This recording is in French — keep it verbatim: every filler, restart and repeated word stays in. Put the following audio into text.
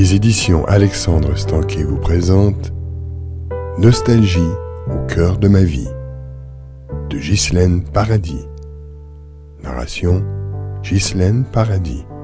Les éditions Alexandre Stanquet vous présentent Nostalgie au cœur de ma vie de Ghislaine Paradis. Narration Ghislaine Paradis.